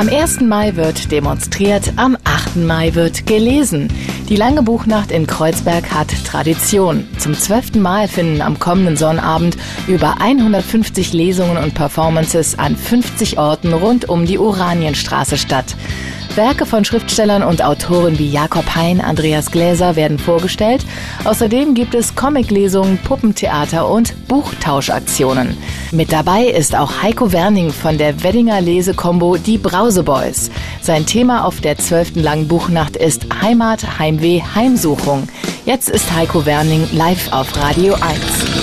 Am 1. Mai wird demonstriert, am 8. Mai wird gelesen. Die lange Buchnacht in Kreuzberg hat Tradition. Zum 12. Mal finden am kommenden Sonnabend über 150 Lesungen und Performances an 50 Orten rund um die Oranienstraße statt. Werke von Schriftstellern und Autoren wie Jakob Hein, Andreas Gläser werden vorgestellt. Außerdem gibt es Comiclesungen, Puppentheater und Buchtauschaktionen. Mit dabei ist auch Heiko Werning von der Weddinger Lesekombo Die Brauseboys. Sein Thema auf der 12. langen Buchnacht ist Heimat, Heimweh, Heimsuchung. Jetzt ist Heiko Werning live auf Radio 1.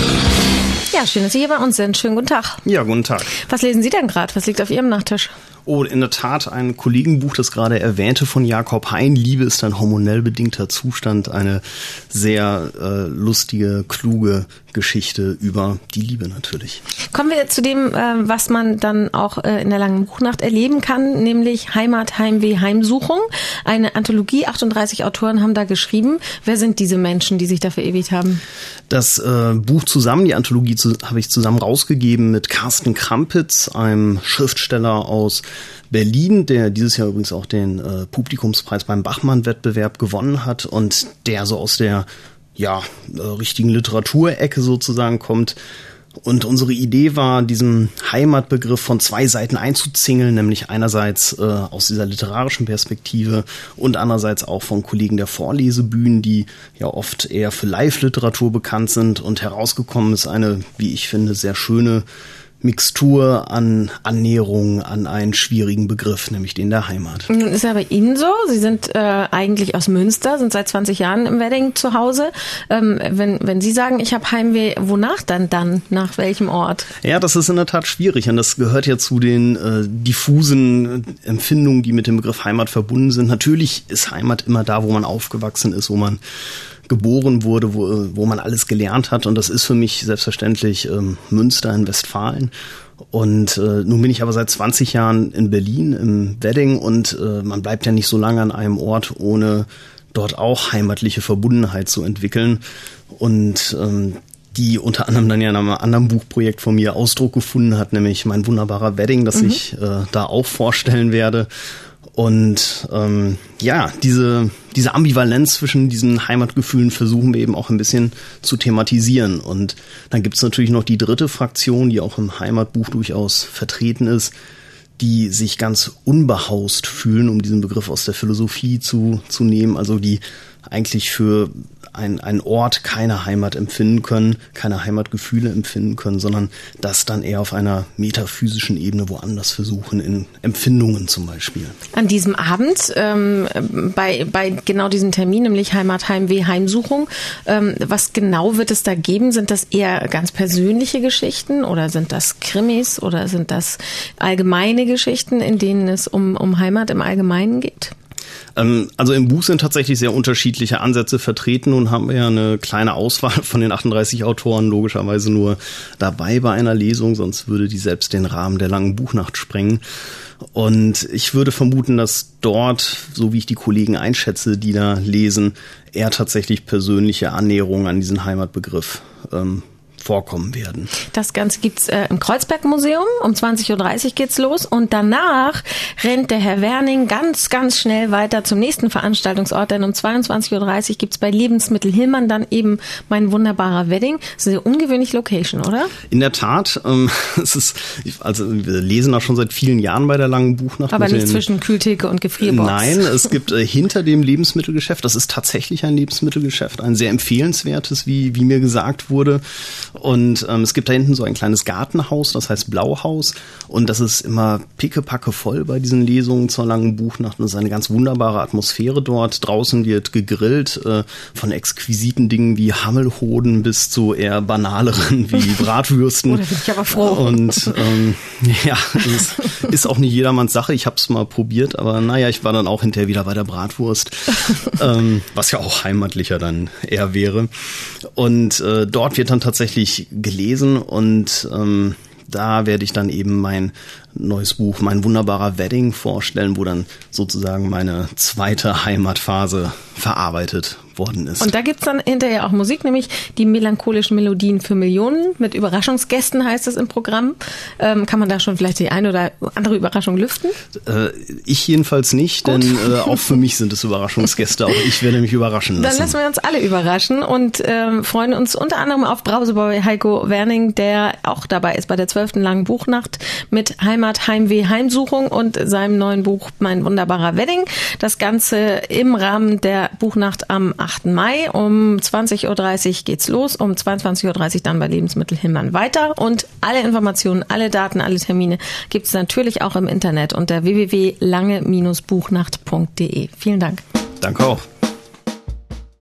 Ja, schön, dass Sie hier bei uns sind. Schönen guten Tag. Ja, guten Tag. Was lesen Sie denn gerade? Was liegt auf Ihrem Nachttisch? Oh, in der Tat ein Kollegenbuch, das gerade erwähnte von Jakob Hein. Liebe ist ein hormonell bedingter Zustand. Eine sehr lustige, kluge Geschichte über die Liebe natürlich. Kommen wir zu dem, was man dann auch in der langen Buchnacht erleben kann, nämlich Heimat, Heimweh, Heimsuchung. Eine Anthologie, 38 Autoren haben da geschrieben. Wer sind diese Menschen, die sich da verewigt haben? Das Buch zusammen, die Anthologie habe ich zusammen rausgegeben mit Carsten Krampitz, einem Schriftsteller aus Berlin, der dieses Jahr übrigens auch den Publikumspreis beim Bachmann-Wettbewerb gewonnen hat und der so aus der richtigen Literaturecke sozusagen kommt. Und unsere Idee war, diesen Heimatbegriff von zwei Seiten einzuzingeln, nämlich einerseits aus dieser literarischen Perspektive und andererseits auch von Kollegen der Vorlesebühnen, die ja oft eher für Live-Literatur bekannt sind. Und herausgekommen ist eine, wie ich finde, sehr schöne Mixtur an Annäherung an einen schwierigen Begriff, nämlich den der Heimat. Nun ist ja bei Ihnen so, Sie sind eigentlich aus Münster, sind seit 20 Jahren im Wedding zu Hause. Wenn Sie sagen, ich habe Heimweh, wonach dann? Nach welchem Ort? Ja, das ist in der Tat schwierig und das gehört ja zu den diffusen Empfindungen, die mit dem Begriff Heimat verbunden sind. Natürlich ist Heimat immer da, wo man aufgewachsen ist, wo man geboren wurde, wo man alles gelernt hat. Und das ist für mich selbstverständlich Münster in Westfalen. Und nun bin ich aber seit 20 Jahren in Berlin, im Wedding. Und man bleibt ja nicht so lange an einem Ort, ohne dort auch heimatliche Verbundenheit zu entwickeln. Und die unter anderem dann ja in einem anderen Buchprojekt von mir Ausdruck gefunden hat, nämlich Mein wunderbarer Wedding, das ich da auch vorstellen werde. Und diese Ambivalenz zwischen diesen Heimatgefühlen versuchen wir eben auch ein bisschen zu thematisieren. Und dann gibt's natürlich noch die dritte Fraktion, die auch im Heimatbuch durchaus vertreten ist, die sich ganz unbehaust fühlen, um diesen Begriff aus der Philosophie zu nehmen, also die eigentlich für einen Ort keine Heimat empfinden können, keine Heimatgefühle empfinden können, sondern das dann eher auf einer metaphysischen Ebene woanders versuchen, in Empfindungen zum Beispiel. An diesem Abend, bei genau diesem Termin, nämlich Heimat, Heimweh, Heimsuchung, was genau wird es da geben? Sind das eher ganz persönliche Geschichten oder sind das Krimis oder sind das allgemeine Geschichten, in denen es um Heimat im Allgemeinen geht? Also im Buch sind tatsächlich sehr unterschiedliche Ansätze vertreten und haben wir ja eine kleine Auswahl von den 38 Autoren logischerweise nur dabei bei einer Lesung, sonst würde die selbst den Rahmen der langen Buchnacht sprengen. Und ich würde vermuten, dass dort, so wie ich die Kollegen einschätze, die da lesen, eher tatsächlich persönliche Annäherungen an diesen Heimatbegriff vorkommen werden. Das Ganze gibt's im Kreuzberg-Museum. Um 20.30 Uhr geht's los und danach rennt der Herr Werning ganz, ganz schnell weiter zum nächsten Veranstaltungsort, denn um 22.30 Uhr gibt's bei Lebensmittel Hillmann dann eben Mein wunderbarer Wedding. Das ist eine ungewöhnliche Location, oder? In der Tat. Wir lesen auch schon seit vielen Jahren bei der langen Buchnacht. Aber nicht zwischen Kühltheke und Gefrierbox. Nein, es gibt hinter dem Lebensmittelgeschäft, das ist tatsächlich ein Lebensmittelgeschäft, ein sehr empfehlenswertes, wie mir gesagt wurde. Und es gibt da hinten so ein kleines Gartenhaus, das heißt Blauhaus. Und das ist immer pickepacke voll bei diesen Lesungen zur langen Buchnacht. Und es ist eine ganz wunderbare Atmosphäre dort. Draußen wird gegrillt, von exquisiten Dingen wie Hammelhoden bis zu eher banaleren wie Bratwürsten. Oh, da bin ich aber froh. Und es ist auch nicht jedermanns Sache. Ich habe es mal probiert, aber ich war dann auch hinterher wieder bei der Bratwurst, was ja auch heimatlicher dann eher wäre. Und dort wird dann tatsächlich gelesen und da werde ich dann eben mein neues Buch, Mein wunderbarer Wedding, vorstellen, wo dann sozusagen meine zweite Heimatphase verarbeitet worden ist. Und da gibt's dann hinterher auch Musik, nämlich die melancholischen Melodien für Millionen mit Überraschungsgästen, heißt es im Programm. Kann man da schon vielleicht die eine oder andere Überraschung lüften? Ich jedenfalls nicht, denn auch für mich sind es Überraschungsgäste. Auch ich werde mich überraschen lassen. Dann lassen wir uns alle überraschen und freuen uns unter anderem auf Brauseboy Heiko Werning, der auch dabei ist bei der 12. langen Buchnacht mit Heimat, Heimweh, Heimsuchung und seinem neuen Buch Mein wunderbarer Wedding. Das Ganze im Rahmen der Buchnacht am 8. Mai. Um 20.30 Uhr geht's los, um 22.30 Uhr dann bei Lebensmittel Hillmann weiter. Und alle Informationen, alle Daten, alle Termine gibt's natürlich auch im Internet unter www.lange-buchnacht.de. Vielen Dank. Danke auch.